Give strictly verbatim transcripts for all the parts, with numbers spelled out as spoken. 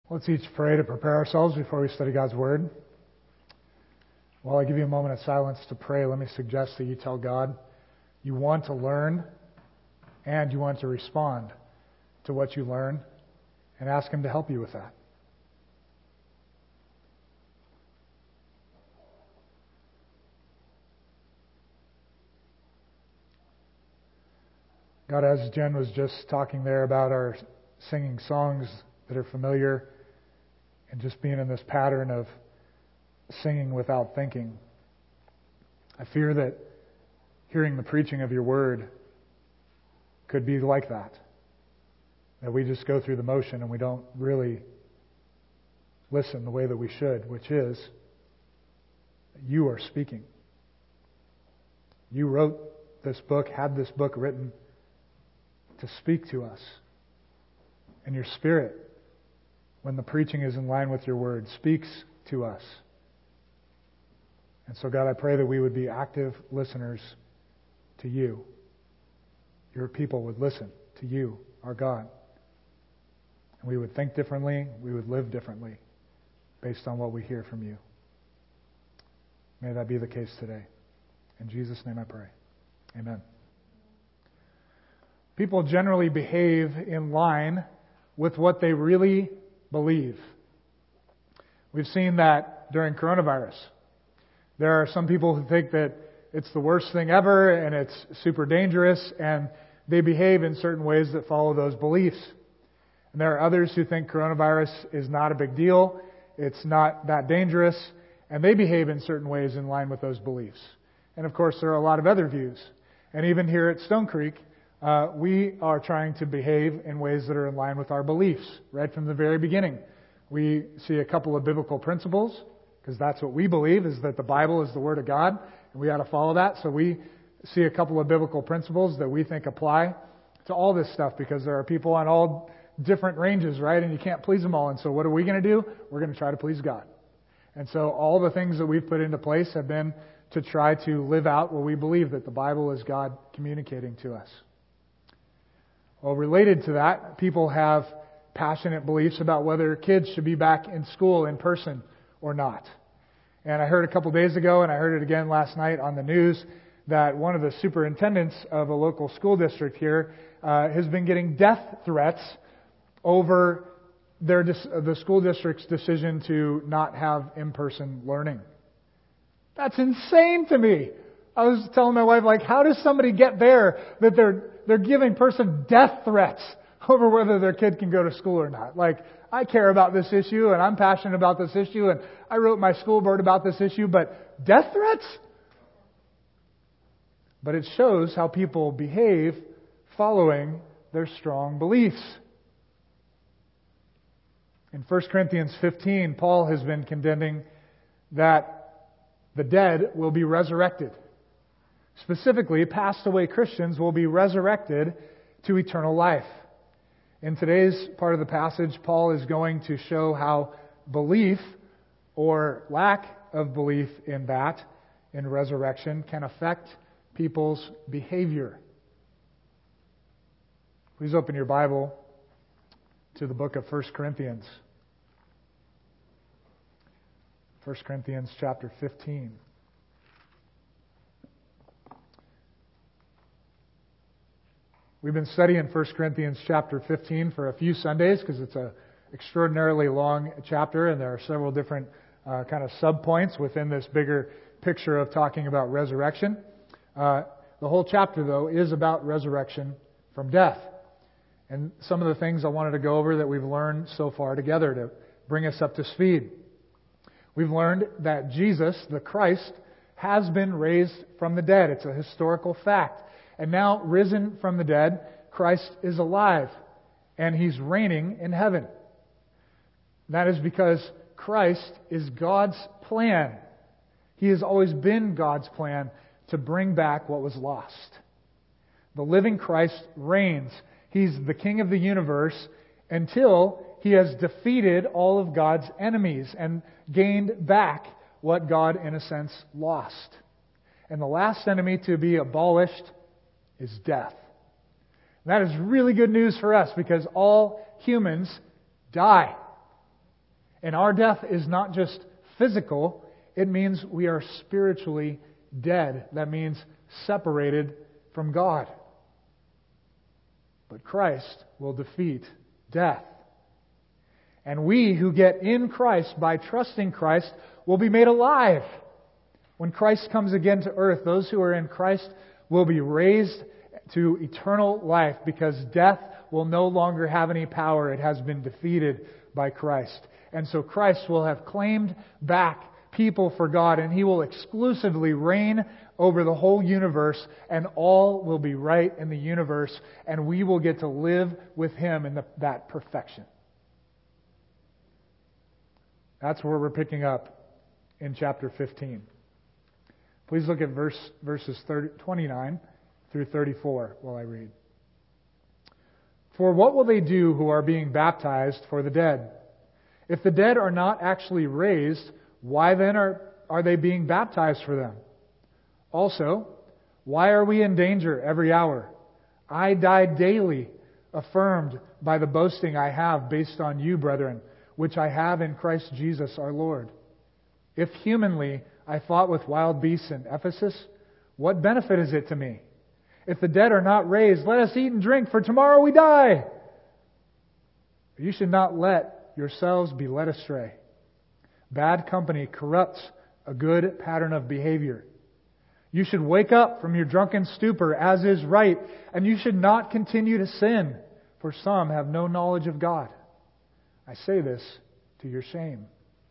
Let's each pray to prepare ourselves before we study God's Word. While I give you a moment of silence to pray, let me suggest that you tell God you want to learn and you want to respond to what you learn, and ask Him to help you with that. God, as Jen was just talking there about our singing songs that are familiar and just being in this pattern of singing without thinking, I fear that hearing the preaching of your word could be like that. That we just go through the motion and we don't really listen the way that we should, which is you are speaking. You wrote this book, had this book written to speak to us. And your Spirit, when the preaching is in line with your word, speaks to us. And so, God, I pray that we would be active listeners to you. Your people would listen to you, our God. And we would think differently, we would live differently based on what we hear from you. May that be the case today. In Jesus' name I pray. Amen. People generally behave in line with what they really believe. We've seen that during coronavirus. There are some people who think that it's the worst thing ever and it's super dangerous, and they behave in certain ways that follow those beliefs. And there are others who think coronavirus is not a big deal, it's not that dangerous, and they behave in certain ways in line with those beliefs. And of course, there are a lot of other views. And even here at Stone Creek, uh, we are trying to behave in ways that are in line with our beliefs, right from the very beginning. We see a couple of biblical principles, because that's what we believe, is that the Bible is the Word of God, and we ought to follow that. So we see a couple of biblical principles that we think apply to all this stuff, because there are people on all different ranges, right? And you can't please them all. And so what are we going to do? We're going to try to please God. And so all the things that we've put into place have been to try to live out what we believe, that the Bible is God communicating to us. Well, related to that, people have passionate beliefs about whether kids should be back in school in person or not. And I heard a couple days ago, and I heard it again last night on the news, that one of the superintendents of a local school district here uh, has been getting death threats over their the school district's decision to not have in-person learning. That's insane to me. I was telling my wife, like, how does somebody get there that they're they're giving person death threats over whether their kid can go to school or not? Like, I care about this issue, and I'm passionate about this issue, and I wrote my school board about this issue, but death threats? But it shows how people behave following their strong beliefs. In First Corinthians fifteen, Paul has been contending that the dead will be resurrected. Specifically, passed away Christians will be resurrected to eternal life. In today's part of the passage, Paul is going to show how belief or lack of belief in that, in resurrection, can affect people's behavior. Please open your Bible to the book of First Corinthians. First Corinthians chapter fifteen. We've been studying First Corinthians chapter fifteen for a few Sundays because it's an extraordinarily long chapter, and there are several different uh, kind of sub-points within this bigger picture of talking about resurrection. Uh, the whole chapter, though, is about resurrection from death. And some of the things I wanted to go over that we've learned so far together to bring us up to speed. We've learned that Jesus, the Christ, has been raised from the dead. It's a historical fact. And now, risen from the dead, Christ is alive, and He's reigning in heaven. That is because Christ is God's plan. He has always been God's plan to bring back what was lost. The living Christ reigns. He's the King of the universe until He has defeated all of God's enemies and gained back what God, in a sense, lost. And the last enemy to be abolished is death. And that is really good news for us, because all humans die. And our death is not just physical, it means we are spiritually dead. That means separated from God. But Christ will defeat death. And we who get in Christ by trusting Christ will be made alive. When Christ comes again to earth, those who are in Christ will be raised to eternal life because death will no longer have any power. It has been defeated by Christ. And so Christ will have claimed back people for God, and He will exclusively reign over the whole universe, and all will be right in the universe, and we will get to live with Him in the, that perfection. That's where we're picking up in chapter fifteen. Please look at verse verses thirty, twenty-nine through thirty-four while I read. For what will they do who are being baptized for the dead? If the dead are not actually raised, why then are, are they being baptized for them? Also, why are we in danger every hour? I die daily, affirmed by the boasting I have based on you, brethren, which I have in Christ Jesus our Lord. If humanly I fought with wild beasts in Ephesus, what benefit is it to me? If the dead are not raised, let us eat and drink, for tomorrow we die. You should not let yourselves be led astray. Bad company corrupts a good pattern of behavior. You should wake up from your drunken stupor, as is right, and you should not continue to sin, for some have no knowledge of God. I say this to your shame.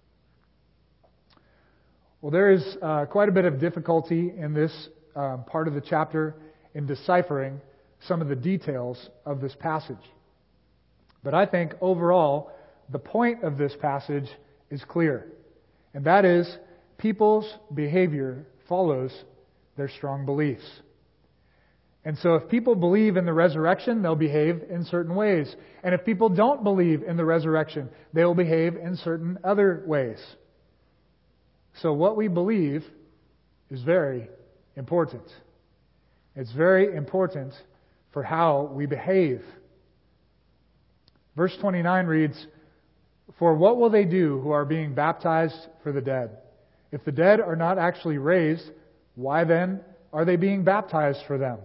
Well, there is uh, quite a bit of difficulty in this um, part of the chapter in deciphering some of the details of this passage. But I think overall, the point of this passage is clear. And that is, people's behavior follows their strong beliefs. And so if people believe in the resurrection, they'll behave in certain ways. And if people don't believe in the resurrection, they will behave in certain other ways. So what we believe is very important. It's very important for how we behave. Verse twenty-nine reads, For what will they do who are being baptized for the dead? If the dead are not actually raised, why then are they being baptized for them?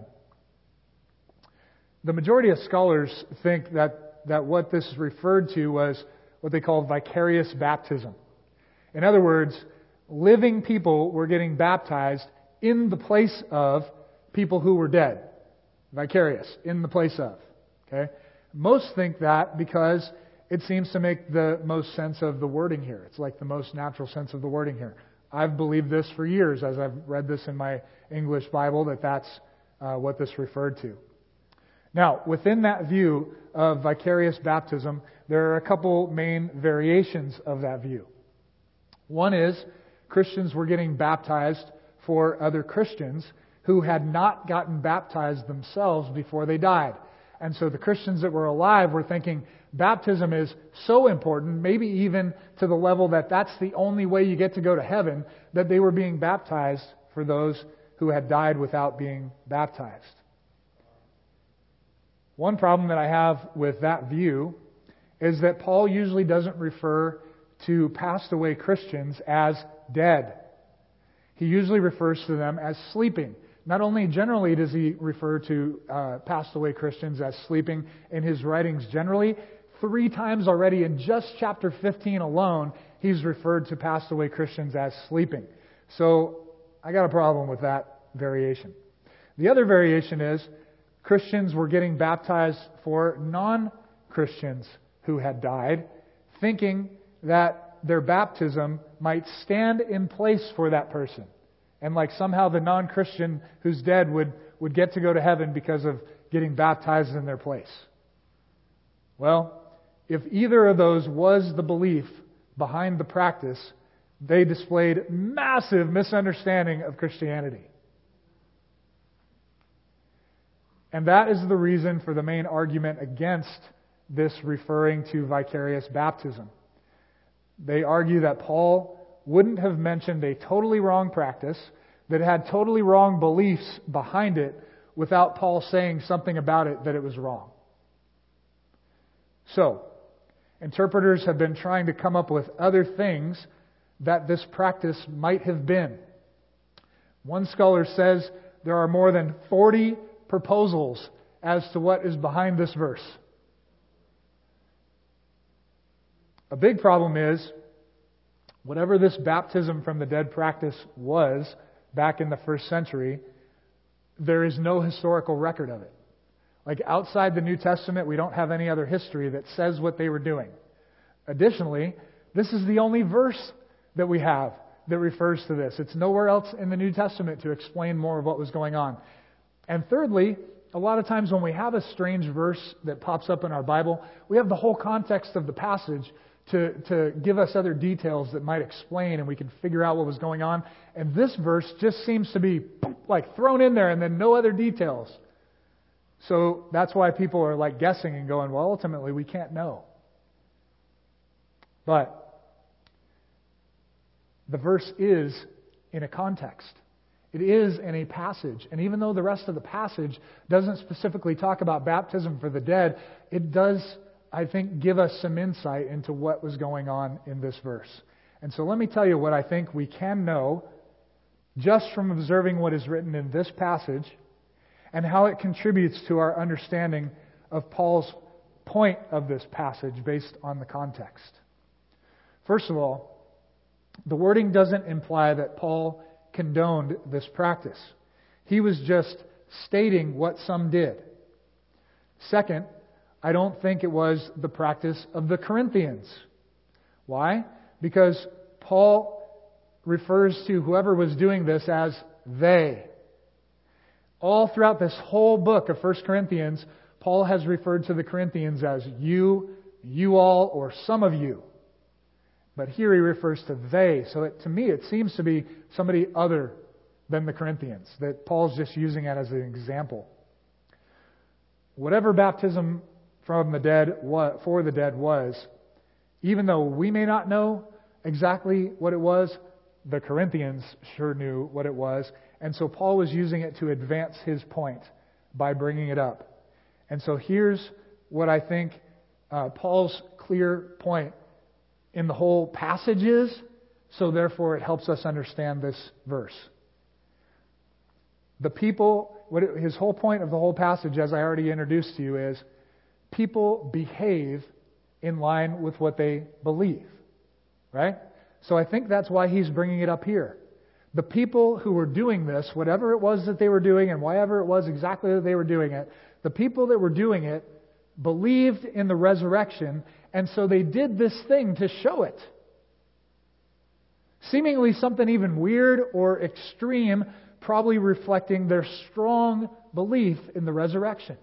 The majority of scholars think that, that what this referred to was what they call vicarious baptism. In other words, living people were getting baptized in the place of people who were dead. Vicarious, in the place of. Okay? Most think that because it seems to make the most sense of the wording here. It's like the most natural sense of the wording here. I've believed this for years as I've read this in my English Bible, that that's uh, what this referred to. Now, within that view of vicarious baptism, there are a couple main variations of that view. One is Christians were getting baptized for other Christians who had not gotten baptized themselves before they died. And so the Christians that were alive were thinking baptism is so important, maybe even to the level that that's the only way you get to go to heaven, that they were being baptized for those who had died without being baptized. One problem that I have with that view is that Paul usually doesn't refer to passed away Christians as dead. He usually refers to them as sleeping. Not only generally does he refer to uh, passed away Christians as sleeping in his writings generally, three times already in just chapter fifteen alone, he's referred to passed away Christians as sleeping. So I got a problem with that variation. The other variation is Christians were getting baptized for non-Christians who had died, thinking that their baptism might stand in place for that person. And like somehow the non-Christian who's dead would, would get to go to heaven because of getting baptized in their place. Well, if either of those was the belief behind the practice, they displayed massive misunderstanding of Christianity. And that is the reason for the main argument against this referring to vicarious baptism. They argue that Paul wouldn't have mentioned a totally wrong practice that had totally wrong beliefs behind it without Paul saying something about it that it was wrong. So, Interpreters have been trying to come up with other things that this practice might have been. One scholar says there are more than forty proposals as to what is behind this verse. A big problem is, whatever this baptism from the dead practice was back in the first century, there is no historical record of it. Like outside the New Testament, we don't have any other history that says what they were doing. Additionally, this is the only verse that we have that refers to this. It's nowhere else in the New Testament to explain more of what was going on. And thirdly, a lot of times when we have a strange verse that pops up in our Bible, we have the whole context of the passage to, to give us other details that might explain, and we can figure out what was going on. And this verse just seems to be like thrown in there and then no other details. So that's why people are like guessing and going, well, ultimately we can't know. But the verse is in a context. It is in a passage. And even though the rest of the passage doesn't specifically talk about baptism for the dead, it does, I think, give us some insight into what was going on in this verse. And so let me tell you what I think we can know just from observing what is written in this passage and how it contributes to our understanding of Paul's point of this passage based on the context. First of all, the wording doesn't imply that Paul condoned this practice. He was just stating what some did. Second, I don't think it was the practice of the Corinthians. Why? Because Paul refers to whoever was doing this as they. All throughout this whole book of First Corinthians, Paul has referred to the Corinthians as you, you all, or some of you. But here he refers to they. So it, to me, it seems to be somebody other than the Corinthians, that Paul's just using it as an example. Whatever baptism from the dead for the dead was, even though we may not know exactly what it was, the Corinthians sure knew what it was. And so Paul was using it to advance his point by bringing it up. And so here's what I think uh, Paul's clear point in the whole passage is, so therefore it helps us understand this verse. The people, what it, his whole point of the whole passage, as I already introduced to you, is people behave in line with what they believe. Right? So I think that's why he's bringing it up here. The people who were doing this, whatever it was that they were doing and whatever it was exactly that they were doing it, the people that were doing it believed in the resurrection, and so they did this thing to show it. Seemingly something even weird or extreme, probably reflecting their strong belief in the resurrection.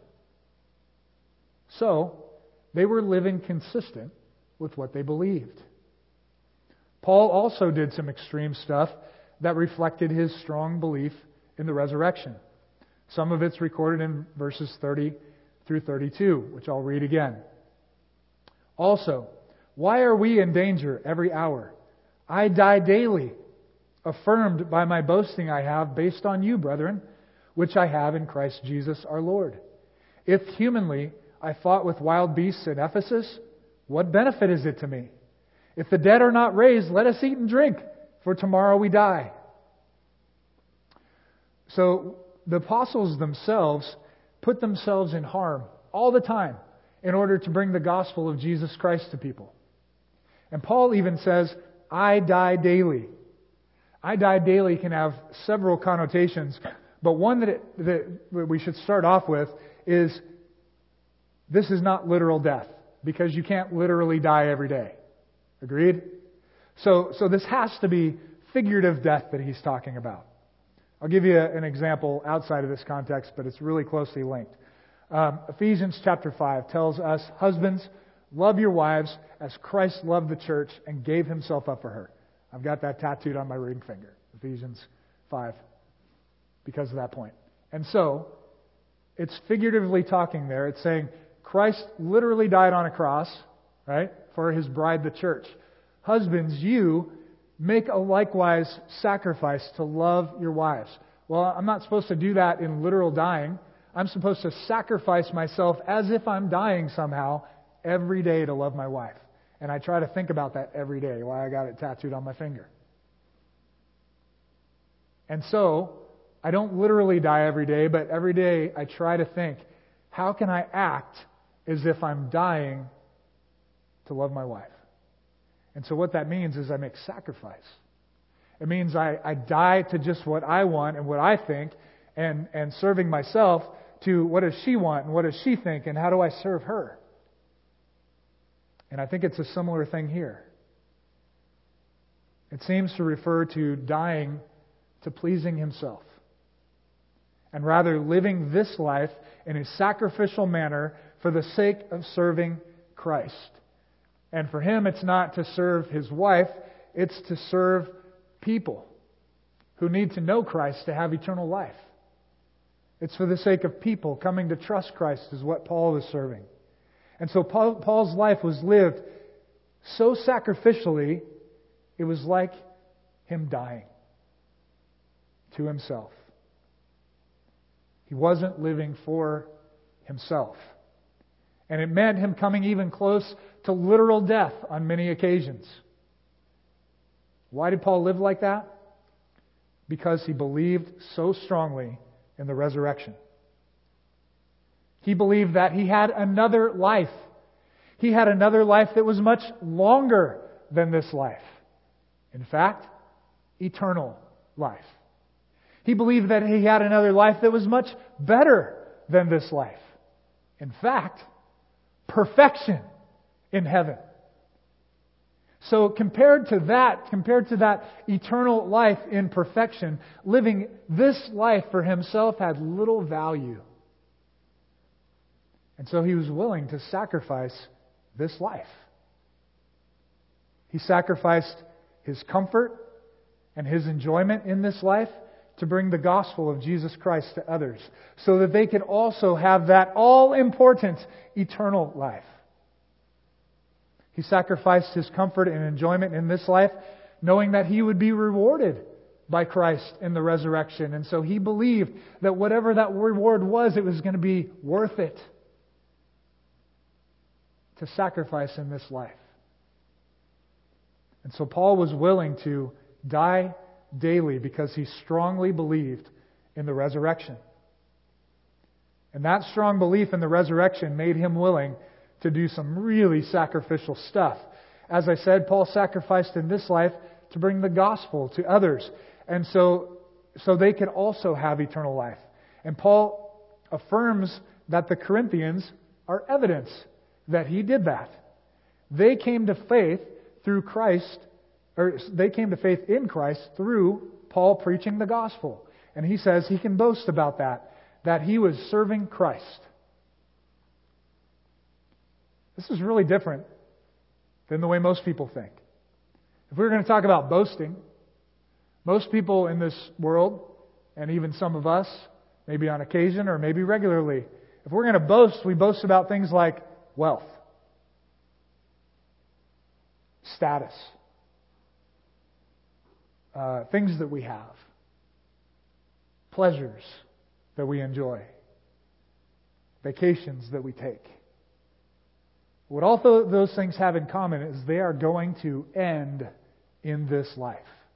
So, they were living consistent with what they believed. Paul also did some extreme stuff that reflected his strong belief in the resurrection. Some of it's recorded in verses thirty through thirty-two, which I'll read again. Also, why are we in danger every hour? I die daily, affirmed by my boasting I have based on you, brethren, which I have in Christ Jesus our Lord. If humanly I fought with wild beasts in Ephesus, what benefit is it to me? If the dead are not raised, let us eat and drink, for tomorrow we die. So the apostles themselves put themselves in harm all the time in order to bring the gospel of Jesus Christ to people. And Paul even says, I die daily. I die daily can have several connotations, but one that, it, that we should start off with is this is not literal death, because you can't literally die every day. Agreed? So, so this has to be figurative death that he's talking about. I'll give you an example outside of this context, but it's really closely linked. Um, Ephesians chapter five tells us, husbands, love your wives as Christ loved the church and gave himself up for her. I've got that tattooed on my ring finger. Ephesians five. Because of that point. And so, it's figuratively talking there. It's saying Christ literally died on a cross, right, for his bride, the church. Husbands, you make a likewise sacrifice to love your wives. Well, I'm not supposed to do that in literal dying. I'm supposed to sacrifice myself as if I'm dying somehow every day to love my wife. And I try to think about that every day, why I got it tattooed on my finger. And so, I don't literally die every day, but every day I try to think, how can I act as if I'm dying to love my wife? And so what that means is I make sacrifice. It means I, I die to just what I want and what I think, and, and serving myself to what does she want and what does she think and how do I serve her? And I think it's a similar thing here. It seems to refer to dying to pleasing himself, and rather living this life in a sacrificial manner for the sake of serving Christ. And for him, it's not to serve his wife, it's to serve people who need to know Christ to have eternal life. It's for the sake of people coming to trust Christ is what Paul is serving. And so Paul, Paul's life was lived so sacrificially, it was like him dying to himself. He wasn't living for himself. And it meant him coming even close to literal death on many occasions. Why did Paul live like that? Because he believed so strongly in the resurrection. He believed that he had another life. He had another life that was much longer than this life. In fact, eternal life. He believed that he had another life that was much better than this life. In fact, perfection in heaven. So compared to that, compared to that eternal life in perfection, living this life for himself had little value. And so he was willing to sacrifice this life. He sacrificed his comfort and his enjoyment in this life to bring the gospel of Jesus Christ to others, so that they could also have that all-important eternal life. He sacrificed his comfort and enjoyment in this life, knowing that he would be rewarded by Christ in the resurrection. And so he believed that whatever that reward was, it was going to be worth it to sacrifice in this life. And so Paul was willing to die daily because he strongly believed in the resurrection. And that strong belief in the resurrection made him willing to do some really sacrificial stuff. As I said, Paul sacrificed in this life to bring the gospel to others, and so so they could also have eternal life. And Paul affirms that the Corinthians are evidence that he did that. They came to faith through Christ, or they came to faith in Christ through Paul preaching the gospel. And he says he can boast about that, that he was serving Christ. This is really different than the way most people think. If we were going to talk about boasting, most people in this world, and even some of us, maybe on occasion or maybe regularly, if we're going to boast, we boast about things like wealth, status, uh, things that we have, pleasures that we enjoy, vacations that we take. What all those things have in common is they are going to end in this life.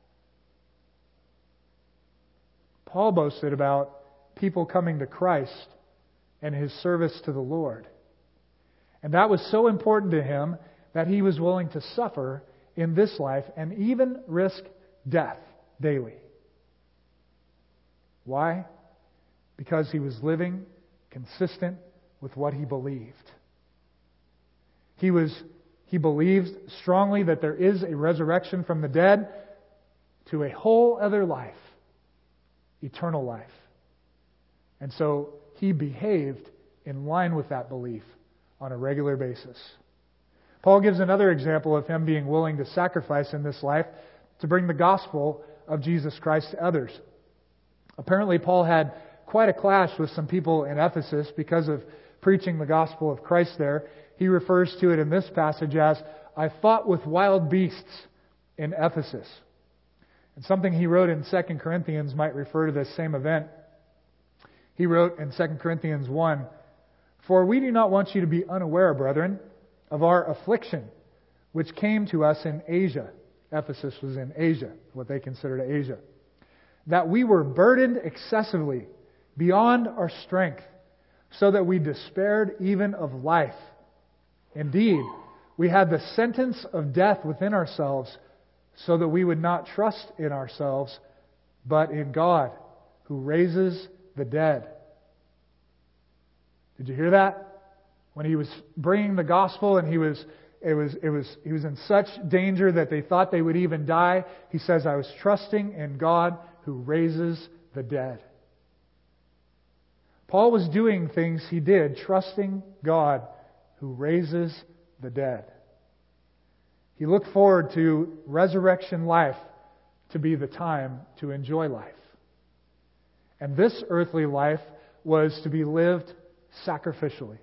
Paul boasted about people coming to Christ and his service to the Lord. And that was so important to him that he was willing to suffer in this life and even risk death daily. Why? Because he was living consistent with what he believed. He was he believed strongly that there is a resurrection from the dead to a whole other life, eternal life. And so he behaved in line with that belief on a regular basis. Paul gives another example of him being willing to sacrifice in this life to bring the gospel of Jesus Christ to others. Apparently, Paul had quite a clash with some people in Ephesus because of preaching the gospel of Christ there. He refers to it in this passage as, I fought with wild beasts in Ephesus. And something he wrote in Second Corinthians might refer to this same event. He wrote in Second Corinthians one, For we do not want you to be unaware, brethren, of our affliction, which came to us in Asia. Ephesus was in Asia, what they considered Asia. That we were burdened excessively beyond our strength, so that we despaired even of life. Indeed, we had the sentence of death within ourselves, so that we would not trust in ourselves, but in God, who raises the dead. Did you hear that? When he was bringing the gospel and he was, it was, it was, he was in such danger that they thought they would even die, he says, I was trusting in God who raises the dead. Paul was doing things he did, trusting God who raises the dead. He looked forward to resurrection life to be the time to enjoy life. And this earthly life was to be lived sacrificially.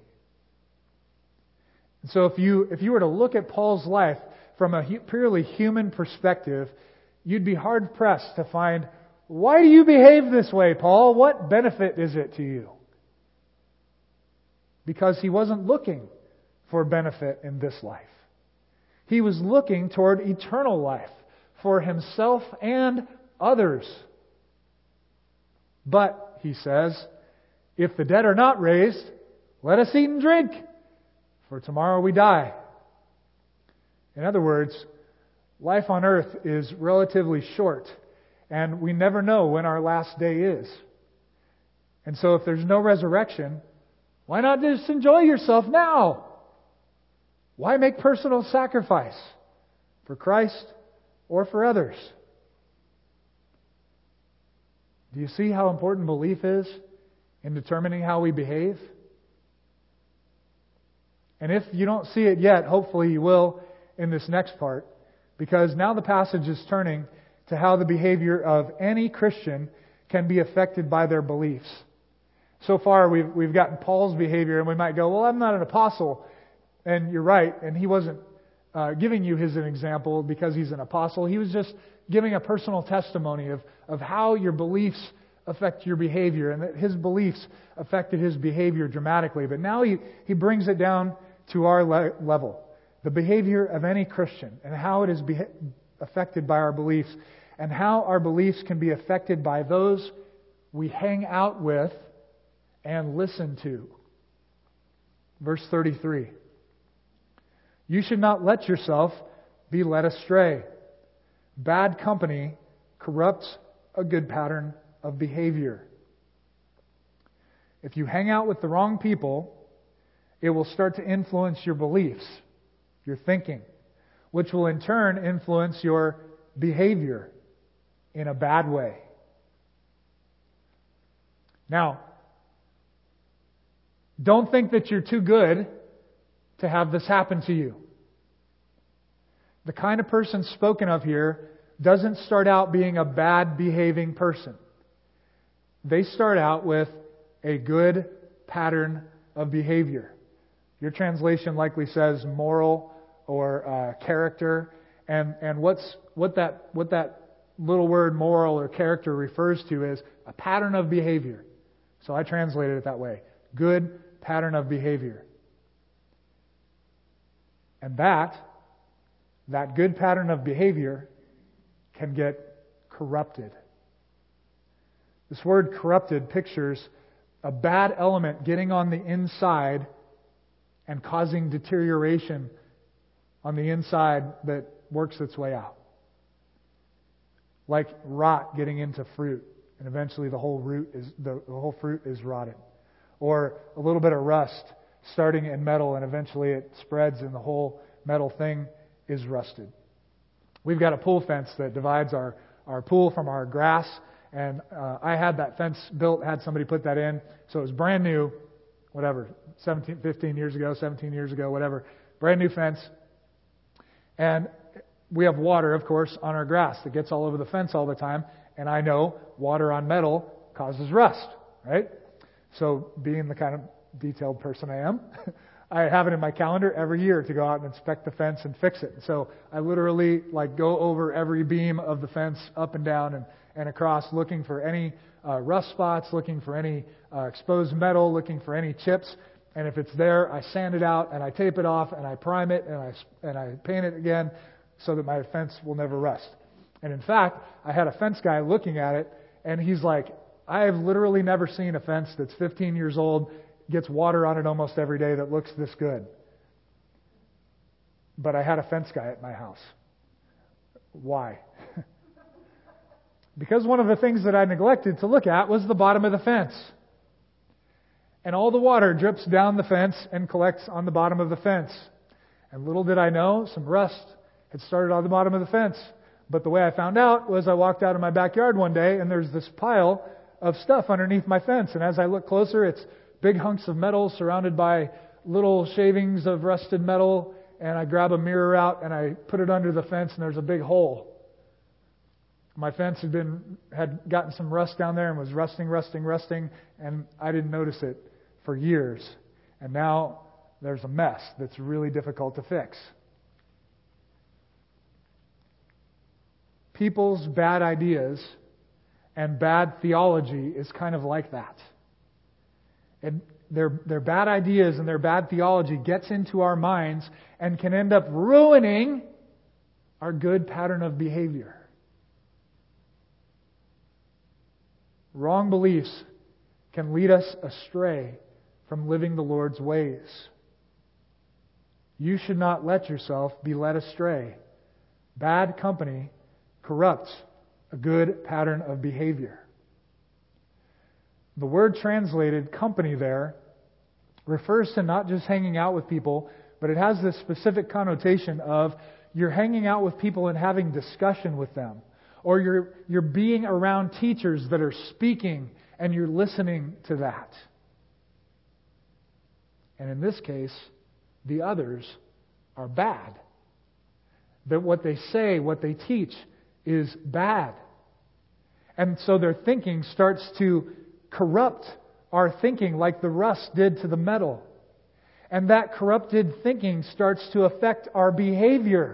And so if you if you were to look at Paul's life from a purely human perspective, you'd be hard pressed to find, why do you behave this way, Paul? What benefit is it to you? Because he wasn't looking for benefit in this life. He was looking toward eternal life for himself and others. But, he says, if the dead are not raised, let us eat and drink, for tomorrow we die. In other words, life on earth is relatively short, and we never know when our last day is. And so if there's no resurrection, why not just enjoy yourself now? Why make personal sacrifice for Christ or for others? Do you see how important belief is in determining how we behave? And if you don't see it yet, hopefully you will in this next part, because now the passage is turning to how the behavior of any Christian can be affected by their beliefs. So far we've we've gotten Paul's behavior, and we might go, well, I'm not an apostle. And you're right, and he wasn't uh, giving you his an example because he's an apostle. He was just giving a personal testimony of, of how your beliefs affect your behavior, and that his beliefs affected his behavior dramatically. But now he, he brings it down to our le- level. The behavior of any Christian, and how it is beha- affected by our beliefs, and how our beliefs can be affected by those we hang out with and listen to. Verse thirty-three. You should not let yourself be led astray. Bad company corrupts a good pattern of behavior. If you hang out with the wrong people, it will start to influence your beliefs, your thinking, which will in turn influence your behavior in a bad way. Now, don't think that you're too good to have this happen to you. The kind of person spoken of here doesn't start out being a bad behaving person. They start out with a good pattern of behavior. Your translation likely says moral or uh, character, and and what's what that what that little word moral or character refers to is a pattern of behavior. So I translated it that way. Good pattern of behavior. And that, that good pattern of behavior can get corrupted. This word corrupted pictures a bad element getting on the inside and causing deterioration on the inside that works its way out. Like rot getting into fruit, and eventually the whole root is the, the whole fruit is rotted. Or a little bit of rust starting in metal, and eventually it spreads and the whole metal thing is rusted. We've got a pool fence that divides our, our pool from our grass, and uh, I had that fence built, had somebody put that in, so it was brand new, whatever, seventeen, fifteen years ago, seventeen years ago, whatever, brand new fence. And we have water, of course, on our grass that gets all over the fence all the time, and I know water on metal causes rust, right? So being the kind of detailed person I am, I have it in my calendar every year to go out and inspect the fence and fix it. So I literally like go over every beam of the fence up and down and, and across, looking for any uh, rust spots, looking for any uh, exposed metal, looking for any chips. And if it's there, I sand it out and I tape it off and I prime it and I and I paint it again so that my fence will never rust. And in fact, I had a fence guy looking at it, and he's like, I have literally never seen a fence that's fifteen years old, gets water on it almost every day, that looks this good. But I had a fence guy at my house. Why? Because one of the things that I neglected to look at was the bottom of the fence. And all the water drips down the fence and collects on the bottom of the fence. And little did I know, some rust had started on the bottom of the fence. But the way I found out was I walked out in my backyard one day and there's this pile of stuff underneath my fence. And as I look closer, it's big hunks of metal surrounded by little shavings of rusted metal. And I grab a mirror out and I put it under the fence and there's a big hole. My fence had been had gotten some rust down there and was rusting, rusting, rusting, and I didn't notice it for years. And now there's a mess that's really difficult to fix. People's bad ideas and bad theology is kind of like that. And their, their bad ideas and their bad theology gets into our minds and can end up ruining our good pattern of behavior. Wrong beliefs can lead us astray from living the Lord's ways. You should not let yourself be led astray. Bad company corrupts a good pattern of behavior. The word translated company there refers to not just hanging out with people, but it has this specific connotation of you're hanging out with people and having discussion with them. Or you're you're being around teachers that are speaking and you're listening to that. And in this case, the others are bad. That what they say, what they teach is bad. And so their thinking starts to corrupt our thinking like the rust did to the metal. And that corrupted thinking starts to affect our behavior.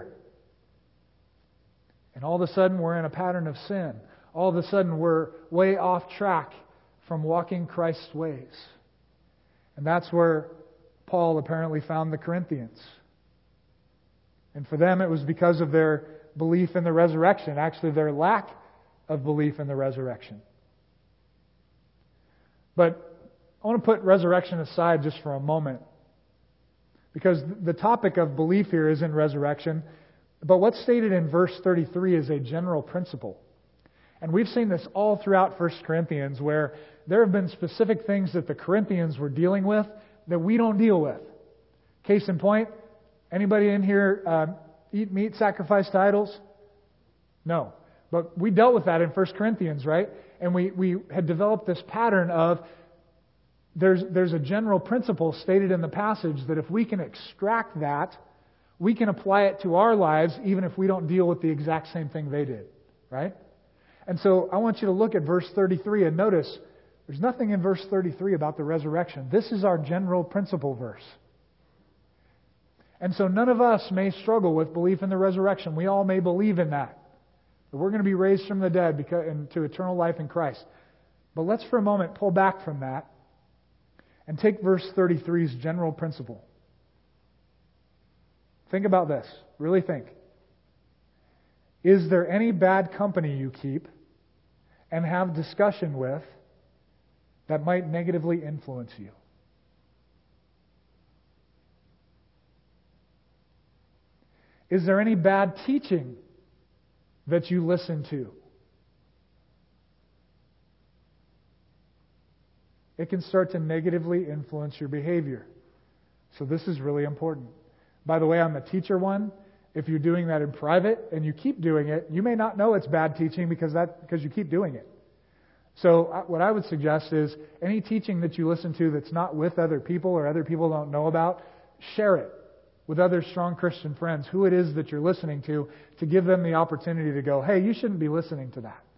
And all of a sudden we're in a pattern of sin. All of a sudden we're way off track from walking Christ's ways. And that's where Paul apparently found the Corinthians. And for them it was because of their belief in the resurrection, actually their lack of belief in the resurrection. But I want to put resurrection aside just for a moment. Because the topic of belief here is in resurrection. But what's stated in verse thirty-three is a general principle. And we've seen this all throughout First Corinthians, where there have been specific things that the Corinthians were dealing with that we don't deal with. Case in point, anybody in here uh, eat meat sacrificed to idols? No. But we dealt with that in First Corinthians, right? And we, we had developed this pattern of there's, there's a general principle stated in the passage that if we can extract that, we can apply it to our lives even if we don't deal with the exact same thing they did, right? And so I want you to look at verse thirty-three and notice there's nothing in verse thirty-three about the resurrection. This is our general principle verse. And so none of us may struggle with belief in the resurrection. We all may believe in that. That we're going to be raised from the dead because, to eternal life in Christ. But let's for a moment pull back from that and take verse thirty-three's general principle. Think about this. Really think. Is there any bad company you keep and have discussion with that might negatively influence you? Is there any bad teaching that you listen to? It can start to negatively influence your behavior. So this is really important. By the way, on the teacher one, if you're doing that in private and you keep doing it, you may not know it's bad teaching because that because you keep doing it. So what I would suggest is any teaching that you listen to that's not with other people or other people don't know about, share it with other strong Christian friends, who it is that you're listening to, to give them the opportunity to go, hey, you shouldn't be listening to that.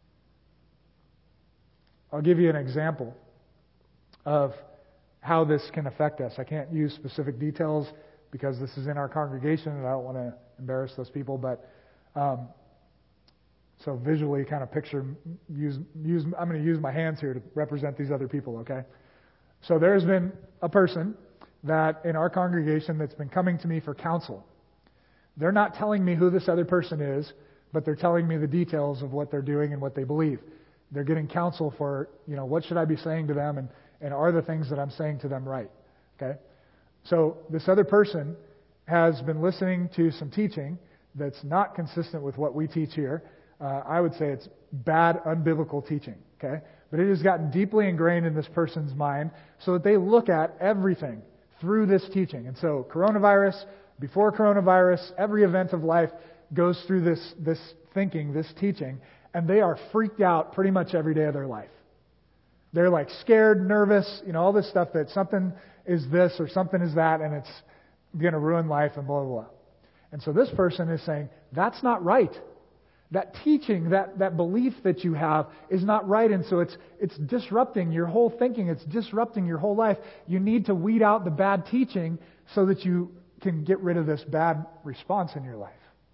I'll give you an example of how this can affect us. I can't use specific details because this is in our congregation and I don't want to embarrass those people, but um, so visually kind of picture, use, use. I'm going to use my hands here to represent these other people, okay? So there's been a person that in our congregation that's been coming to me for counsel. They're not telling me who this other person is, but they're telling me the details of what they're doing and what they believe. They're getting counsel for, you know, what should I be saying to them, and, and are the things that I'm saying to them right? Okay? So this other person has been listening to some teaching that's not consistent with what we teach here. Uh, I would say it's bad, unbiblical teaching. Okay? But it has gotten deeply ingrained in this person's mind so that they look at everything through this teaching. And so coronavirus, before coronavirus, every event of life goes through this, this thinking, this teaching, and they are freaked out pretty much every day of their life. They're like scared, nervous, you know, all this stuff that something is this or something is that, and it's going to ruin life and blah, blah, blah. And so this person is saying, that's not right. That teaching, that, that belief that you have is not right, and so it's it's disrupting your whole thinking. It's disrupting your whole life. You need to weed out the bad teaching so that you can get rid of this bad response in your life.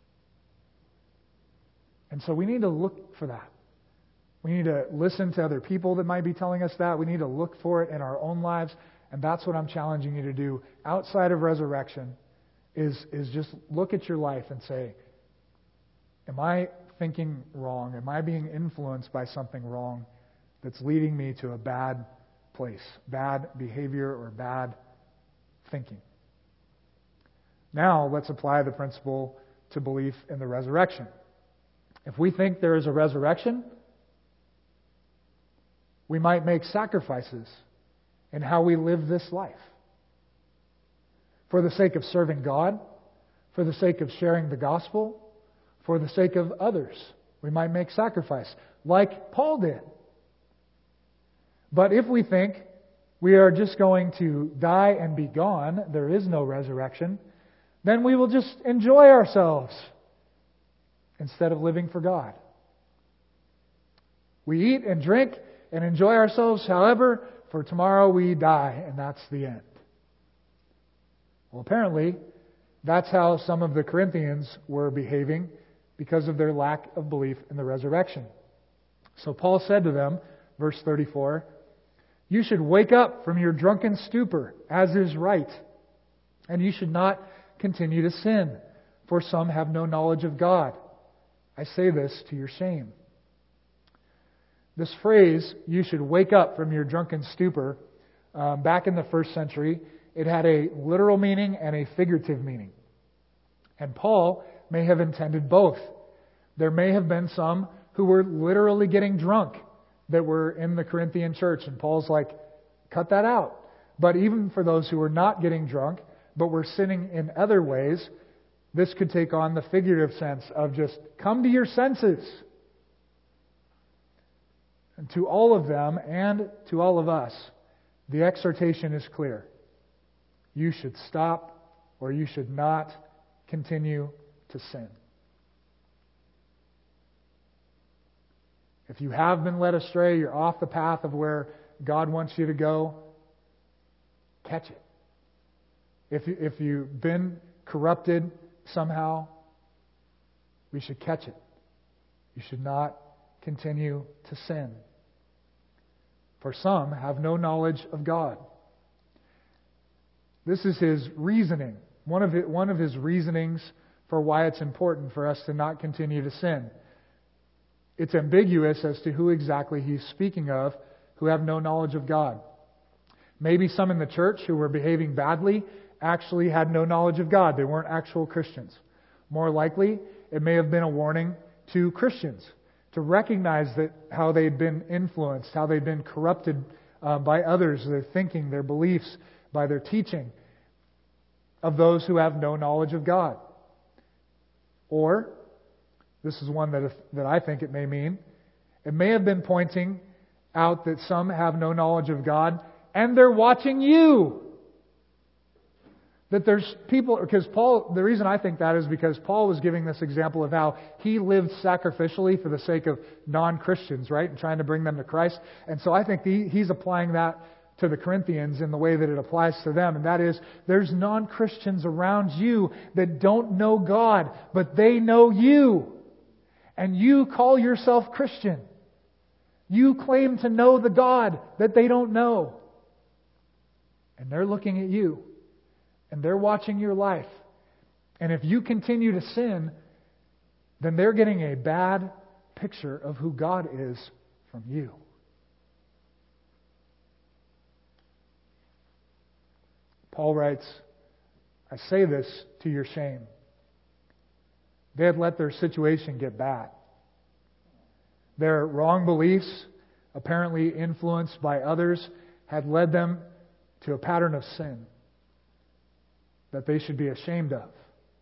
And so we need to look for that. We need to listen to other people that might be telling us that. We need to look for it in our own lives. And that's what I'm challenging you to do outside of resurrection is, is just look at your life and say, am I thinking wrong? Am I being influenced by something wrong that's leading me to a bad place, bad behavior or bad thinking? Now let's apply the principle to belief in the resurrection. If we think there is a resurrection, we might make sacrifices in how we live this life. For the sake of serving God, for the sake of sharing the gospel, for the sake of others, we might make sacrifice, like Paul did. But if we think we are just going to die and be gone, there is no resurrection, then we will just enjoy ourselves instead of living for God. We eat and drink and enjoy ourselves, however, for tomorrow we die, and that's the end. Well, apparently, that's how some of the Corinthians were behaving because of their lack of belief in the resurrection. So Paul said to them, verse thirty-four, "You should wake up from your drunken stupor, as is right, and you should not continue to sin, for some have no knowledge of God. I say this to your shame." This phrase, "you should wake up from your drunken stupor," um, back in the first century, it had a literal meaning and a figurative meaning. And Paul may have intended both. There may have been some who were literally getting drunk that were in the Corinthian church, and Paul's like, cut that out. But even for those who were not getting drunk, but were sinning in other ways, this could take on the figurative sense of just come to your senses. And to all of them and to all of us, the exhortation is clear. You should stop, or you should not continue to sin. If you have been led astray, you're off the path of where God wants you to go, catch it. If, you, if you've been corrupted somehow, we should catch it. You should not continue to sin. For some have no knowledge of God. This is his reasoning. One of, it, one of his reasonings for why it's important for us to not continue to sin. It's ambiguous as to who exactly he's speaking of who have no knowledge of God. Maybe some in the church who were behaving badly actually had no knowledge of God. They weren't actual Christians. More likely, it may have been a warning to Christians to recognize that how they'd been influenced, how they'd been corrupted uh, by others, their thinking, their beliefs, by their teaching of those who have no knowledge of God. Or, this is one that, that I think it may mean, it may have been pointing out that some have no knowledge of God and they're watching you. That there's people, because Paul, the reason I think that is because Paul was giving this example of how he lived sacrificially for the sake of non-Christians, right? And trying to bring them to Christ. And so I think he, he's applying that to the Corinthians in the way that it applies to them. And that is, there's non-Christians around you that don't know God, but they know you. And you call yourself Christian. You claim to know the God that they don't know. And they're looking at you. And they're watching your life. And if you continue to sin, then they're getting a bad picture of who God is from you. Paul writes, I say this to your shame. They had let their situation get bad. Their wrong beliefs, apparently influenced by others, had led them to a pattern of sin that they should be ashamed of.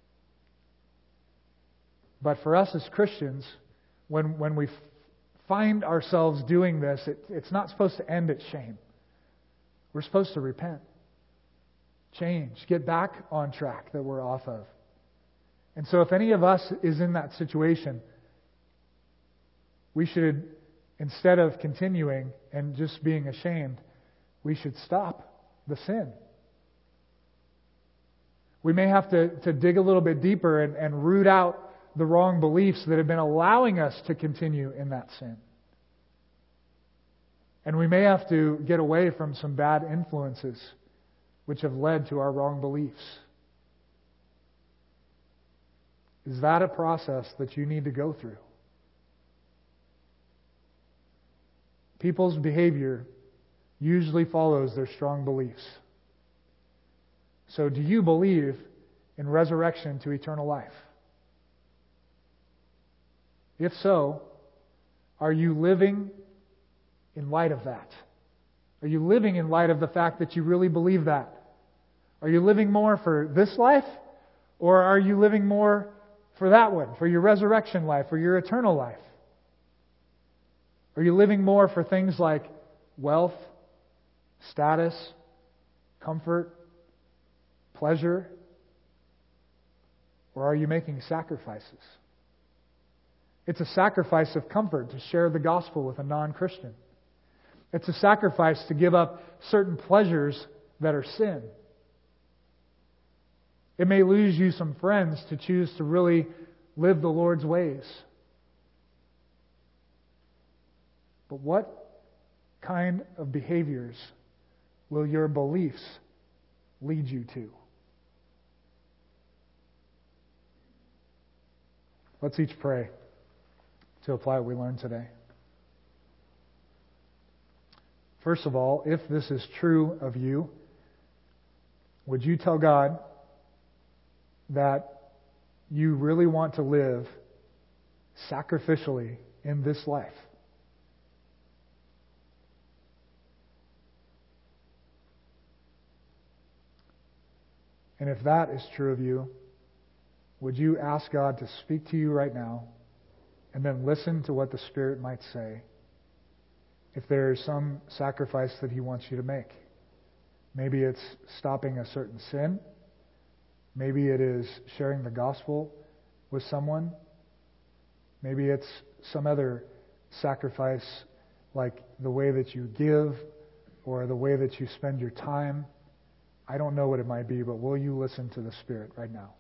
But for us as Christians, when, when we f- find ourselves doing this, it, it's not supposed to end at shame. We're supposed to repent, change, get back on track that we're off of. And so if any of us is in that situation, we should, instead of continuing and just being ashamed, we should stop the sin. We may have to, to dig a little bit deeper and, and root out the wrong beliefs that have been allowing us to continue in that sin. And we may have to get away from some bad influences which have led to our wrong beliefs. Is that a process that you need to go through? People's behavior usually follows their strong beliefs. So do you believe in resurrection to eternal life? If so, are you living in light of that? Are you living in light of the fact that you really believe that? Are you living more for this life? Or are you living more for that one, for your resurrection life, for your eternal life? Are you living more for things like wealth, status, comfort, pleasure? Or are you making sacrifices? It's a sacrifice of comfort to share the gospel with a non-Christian. It's a sacrifice to give up certain pleasures that are sin. It may lose you some friends to choose to really live the Lord's ways. But what kind of behaviors will your beliefs lead you to? Let's each pray to apply what we learned today. First of all, if this is true of you, would you tell God that you really want to live sacrificially in this life? And if that is true of you, would you ask God to speak to you right now and then listen to what the Spirit might say if there is some sacrifice that He wants you to make? Maybe it's stopping a certain sin. Maybe it is sharing the gospel with someone. Maybe it's some other sacrifice like the way that you give or the way that you spend your time. I don't know what it might be, but will you listen to the Spirit right now?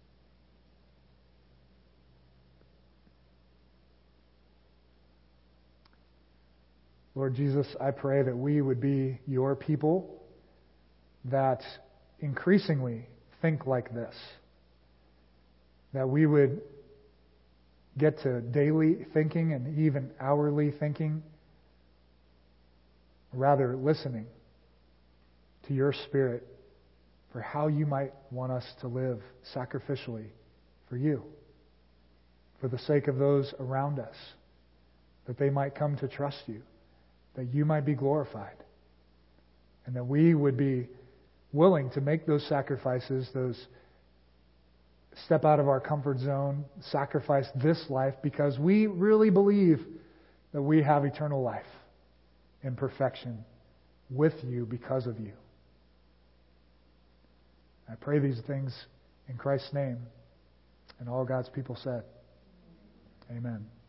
Lord Jesus, I pray that we would be your people that increasingly think like this. That we would get to daily thinking and even hourly thinking, rather listening to your Spirit for how you might want us to live sacrificially for you, for the sake of those around us, that they might come to trust you, that you might be glorified, and that we would be willing to make those sacrifices, those step out of our comfort zone, sacrifice this life because we really believe that we have eternal life in perfection with you because of you. I pray these things in Christ's name, and all God's people said, amen.